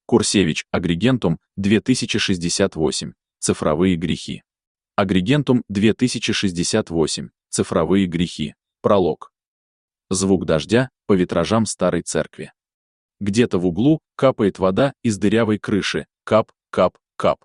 Курсевич, Агригентум 2068. Цифровые грехи. Агригентум 2068. Цифровые грехи. Пролог. Звук дождя по витражам старой церкви. Где-то в углу капает вода из дырявой крыши. Кап, кап, кап.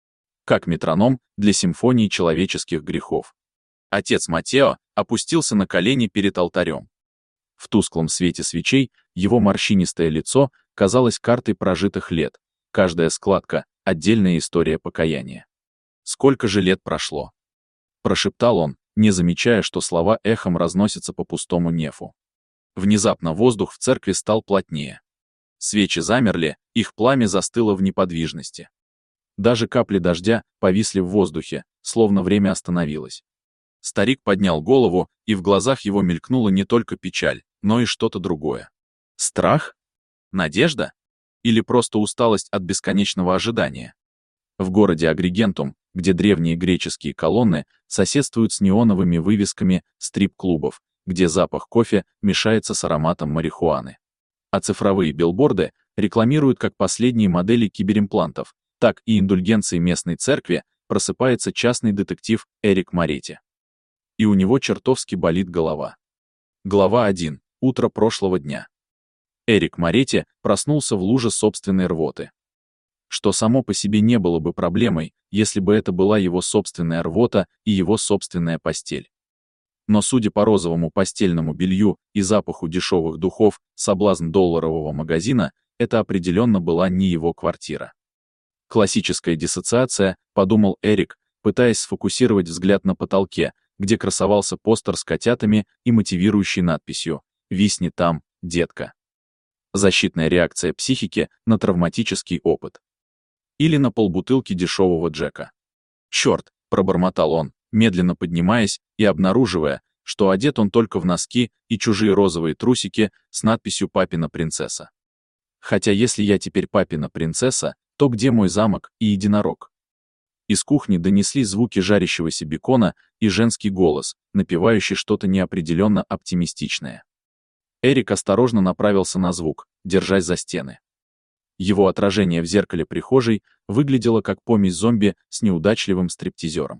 Как метроном для симфонии человеческих грехов. Отец Матео опустился на колени перед алтарем. В тусклом свете свечей его морщинистое лицо казалось картой прожитых лет, каждая складка — отдельная история покаяния. «Сколько же лет прошло?» — прошептал он, не замечая, что слова эхом разносятся по пустому нефу. Внезапно воздух в церкви стал плотнее. Свечи замерли, их пламя застыло в неподвижности. Даже капли дождя повисли в воздухе, словно время остановилось. Старик поднял голову, и в глазах его мелькнула не только печаль, но и что-то другое. Страх? Надежда? Или просто усталость от бесконечного ожидания? В городе Агригентум, где древние греческие колонны соседствуют с неоновыми вывесками стрип-клубов, где запах кофе мешается с ароматом марихуаны. А цифровые билборды рекламируют как последние модели киберимплантов, так и индульгенции местной церкви, просыпается частный детектив Эрик Моретти. И у него чертовски болит голова. Глава 1. Утро прошлого дня. Эрик Моретти проснулся в луже собственной рвоты. Что само по себе не было бы проблемой, если бы это была его собственная рвота и его собственная постель. Но судя по розовому постельному белью и запаху дешевых духов, соблазн долларового магазина, это определенно была не его квартира. Классическая диссоциация, подумал Эрик, пытаясь сфокусировать взгляд на потолке, где красовался постер с котятами и мотивирующей надписью «Висни там, детка». Защитная реакция психики на травматический опыт. Или на полбутылки дешевого Джека. «Черт!» — пробормотал он, медленно поднимаясь и обнаруживая, что одет он только в носки и чужие розовые трусики с надписью «Папина принцесса». Хотя если я теперь папина принцесса, то где мой замок и единорог? Из кухни донеслись звуки жарящегося бекона и женский голос, напевающий что-то неопределенно оптимистичное. Эрик осторожно направился на звук, держась за стены. Его отражение в зеркале прихожей выглядело как помесь зомби с неудачливым стриптизером.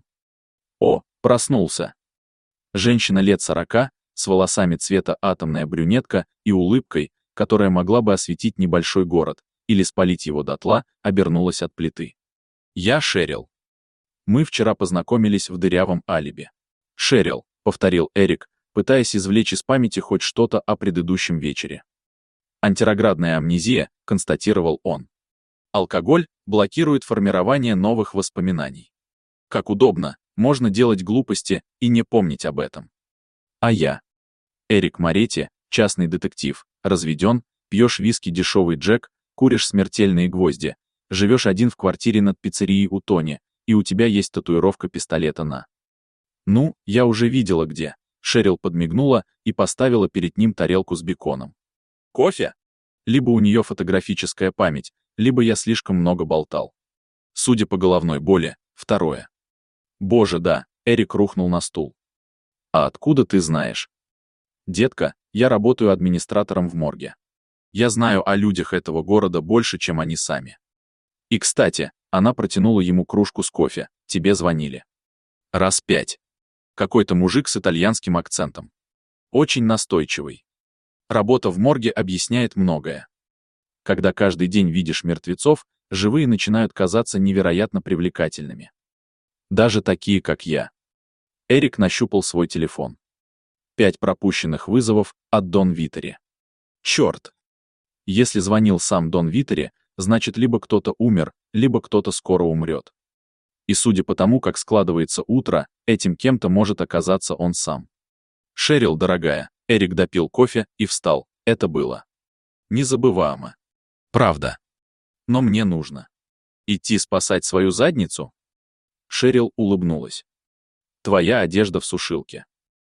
О, проснулся! Женщина лет 40, с волосами цвета атомная брюнетка и улыбкой, которая могла бы осветить небольшой город или спалить его дотла, обернулась от плиты. «Я Шерил. Мы вчера познакомились в дырявом алиби». «Шерил», — повторил Эрик, пытаясь извлечь из памяти хоть что-то о предыдущем вечере. «Антироградная амнезия», — констатировал он. «Алкоголь блокирует формирование новых воспоминаний. Как удобно, можно делать глупости и не помнить об этом. А я? Эрик Моретти, частный детектив, разведен, пьешь виски дешевый Джек, куришь смертельные гвозди, живешь один в квартире над пиццерией у Тони, и у тебя есть татуировка пистолета на». «Ну, я уже видела где». Шерил подмигнула и поставила перед ним тарелку с беконом. «Кофе?» Либо у нее фотографическая память, либо я слишком много болтал. Судя по головной боли, второе. «Боже, да», — Эрик рухнул на стул. «А откуда ты знаешь?» «Детка, я работаю администратором в морге. Я знаю о людях этого города больше, чем они сами. И, кстати, она протянула ему кружку с кофе, тебе звонили. Раз 5. Какой-то мужик с итальянским акцентом. Очень настойчивый. Работа в морге объясняет многое. Когда каждый день видишь мертвецов, живые начинают казаться невероятно привлекательными. Даже такие, как я». Эрик нащупал свой телефон. 5 пропущенных вызовов от Дон Витери. Черт! Если звонил сам Дон Витери, значит, либо кто-то умер, либо кто-то скоро умрет. И судя по тому, как складывается утро, этим кем-то может оказаться он сам. «Шерил, дорогая», Эрик допил кофе и встал. Это было незабываемо. Правда. Но мне нужно идти спасать свою задницу? Шерил улыбнулась. «Твоя одежда в сушилке».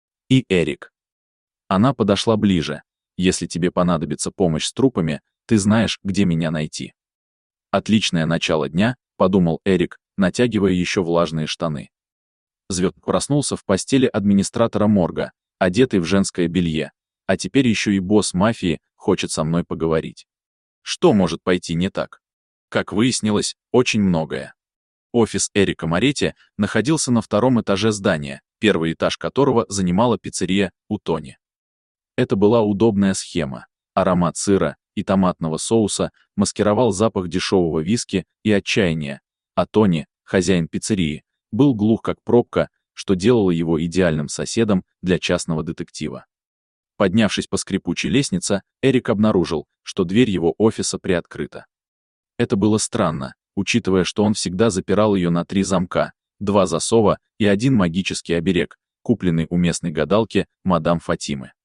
И Эрик. Она подошла ближе. «Если тебе понадобится помощь с трупами, ты знаешь, где меня найти». «Отличное начало дня», — подумал Эрик, натягивая еще влажные штаны. Звезд проснулся в постели администратора морга, одетый в женское белье, а теперь еще и босс мафии хочет со мной поговорить. Что может пойти не так? Как выяснилось, очень многое. Офис Эрика Моретти находился на втором этаже здания, первый этаж которого занимала пиццерия у Тони. Это была удобная схема. Аромат сыра и томатного соуса маскировал запах дешевого виски и отчаяния, а Тони, хозяин пиццерии, был глух как пробка, что делало его идеальным соседом для частного детектива. Поднявшись по скрипучей лестнице, Эрик обнаружил, что дверь его офиса приоткрыта. Это было странно, учитывая, что он всегда запирал ее на 3 замка, 2 засова и 1 магический оберег, купленный у местной гадалки мадам Фатимы.